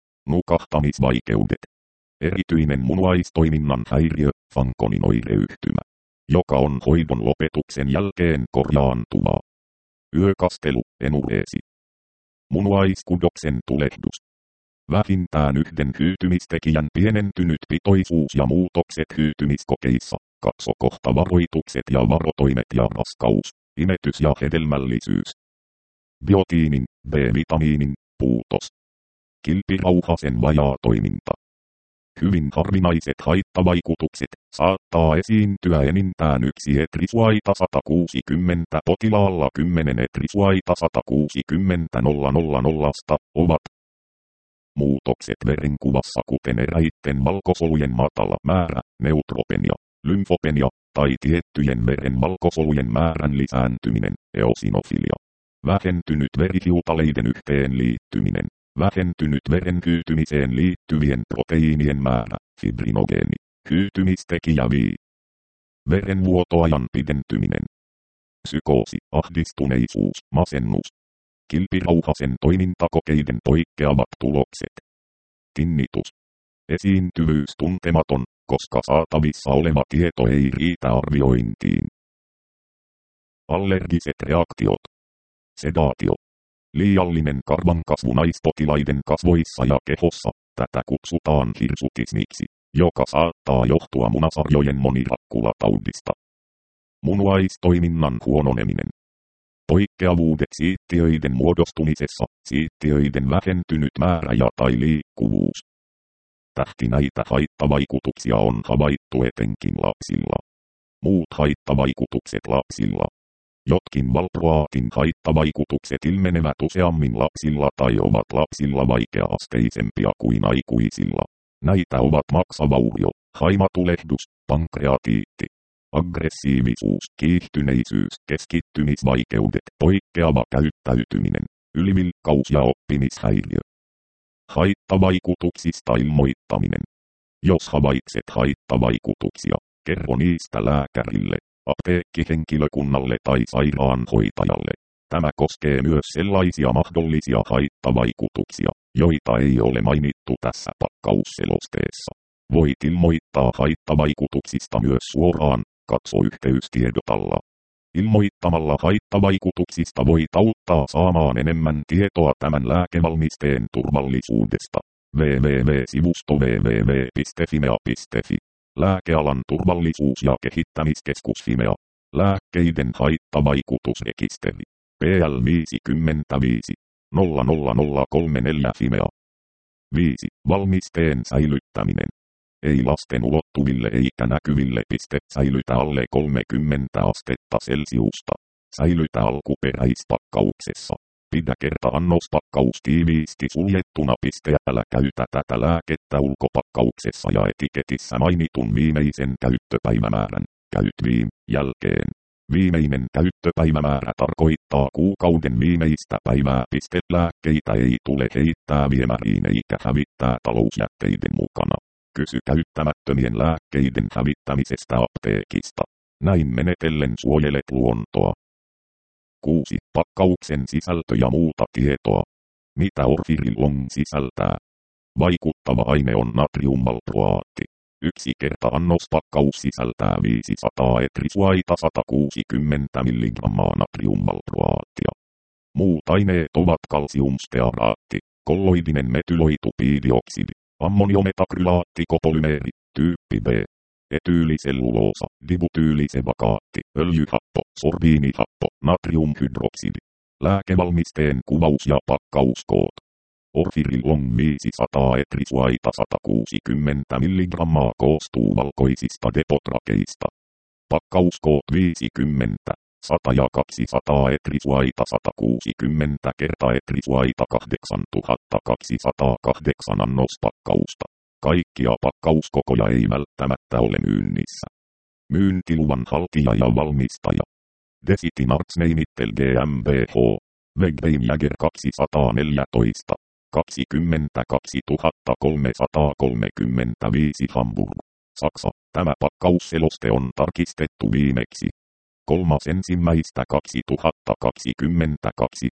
Nukahtamisvaikeudet. Erityinen munuaistoiminnan häiriö, Fanconin oireyhtymä, joka on hoidon lopetuksen jälkeen korjaantuvaa. Yökastelu, enureesi. Munuaiskudoksen tulehdus. Vähintään yhden hyytymistekijän pienentynyt pitoisuus ja muutokset hyytymiskokeissa, katso kohta varoitukset ja varotoimet ja raskaus, imetys ja hedelmällisyys. Biotiinin, B-vitamiinin, puutos. Kilpirauhasen vajaa toiminta. Hyvin harvinaiset haittavaikutukset saattaa esiintyä enintään yksi etrisuaita sata kuusikymmentä potilaalla kymmenen etrisuaita sata kuusikymmentä tuhatta ovat muutokset verenkuvassa, kuten eräitten valkosolujen matala määrä, neutropenia, lymfopenia, tai tiettyjen veren valkosolujen määrän lisääntyminen, eosinofilia. Vähentynyt verihiutaleiden yhteenliittyminen. Vähentynyt veren hyytymiseen liittyvien proteiinien määrä, fibrinogeeni, hyytymistekijä V. Verenvuotoajan pidentyminen. Psykoosi, ahdistuneisuus, masennus. Kilpirauhasen toimintakokeiden poikkeavat tulokset. Tinnitus. Esiintyvyys tuntematon, koska saatavissa oleva tieto ei riitä arviointiin. Allergiset reaktiot. Sedaatio. Liiallinen karvan kasvu naispotilaiden kasvoissa ja kehossa, tätä kutsutaan hirsutismiksi, joka saattaa johtua munasarjojen monirakkulataudista. Munuaistoiminnan huononeminen. Poikkeavuudet siittiöiden muodostumisessa, siittiöiden vähentynyt määrä ja tai liikkuvuus. Tähti näitä haittavaikutuksia on havaittu etenkin lapsilla. Muut haittavaikutukset lapsilla. Jotkin valproaatin haittavaikutukset ilmenevät useammin lapsilla tai ovat lapsilla vaikea-asteisempia kuin aikuisilla. Näitä ovat maksavaurio, haimatulehdus, pankreatiitti, aggressiivisuus, kiihtyneisyys, keskittymisvaikeudet, poikkeava käyttäytyminen, ylivilkkaus ja oppimishäiriö. Haittavaikutuksista ilmoittaminen. Jos havaitset haittavaikutuksia, kerro niistä lääkärille, apteekkihenkilökunnalle tai sairaanhoitajalle. Tämä koskee myös sellaisia mahdollisia haittavaikutuksia, joita ei ole mainittu tässä pakkausselosteessa. Voit ilmoittaa haittavaikutuksista myös suoraan, katso yhteystiedotalla. Ilmoittamalla haittavaikutuksista voit auttaa saamaan enemmän tietoa tämän lääkevalmisteen turvallisuudesta. www.sivusto www piste fimea piste fi. Lääkealan turvallisuus- ja kehittämiskeskus Fimea. Lääkkeiden haittavaikutusrekisteri. P L viisikymmentäviisi nolla nolla nolla kolme neljä Fimea. viisi. Valmisteen säilyttäminen. Ei lasten ulottuville eikä näkyville piste säilytä alle kolmekymmentä astetta Celsiusta. Säilytä alkuperäispakkauksessa. Pidä kerta-annospakkaus tiiviisti suljettuna. Piste älä käytä tätä lääkettä ulkopakkauksessa ja etiketissä mainitun viimeisen käyttöpäivämäärän käytviim jälkeen. Viimeinen käyttöpäivämäärä tarkoittaa kuukauden viimeistä päivää. Piste lääkkeitä ei tule heittää viemäriin eikä hävittää talousjätteiden mukana. Kysy käyttämättömien lääkkeiden hävittämisestä apteekista. Näin menetellen suojelet luontoa. kuusi. Pakkauksen sisältö ja muuta tietoa. Mitä Orfirillon sisältää? Vaikuttava aine on natriumvalproaatti. Yksi kerta-annospakkaus sisältää viisisataa etrisuaita sata kuusikymmentä milligrammaa natriumvalproaattia. Muut aineet ovat kalsiumstearaatti, kolloidinen metyloitupiidioksidi, ammoniometakrylaatti kopolymeeri, tyyppi B, etyyliselluloosa, dibutyylisevakaatti, öljyhappo, sorbiinihappo, natriumhydroksidi. Lääkevalmisteen kuvaus ja pakkauskoot. Orfirillon viisisataa etrisuaita sata kuusikymmentä milligrammaa koostuu valkoisista depotrakeista. Pakkauskoot viisikymmentä, sata ja kaksisataa etrisuaita sata kuusikymmentä kerta etrisuaita kahdeksantuhattakaksisataakahdeksan annospakkausta. Kaikkia pakkauskokoja ei välttämättä ole myynnissä. Myyntiluvan haltija ja valmistaja. Decitin Arzneimittel GmbH. Wegbeinjäger kaksisataaneljätoista. kaksikymmentäkaksituhattakolmesataakolmekymmentäviisi Hamburg. Saksa. Tämä pakkausseloste on tarkistettu viimeksi kolmas ensimmäistä kaksituhattakaksikymmentäkaksi.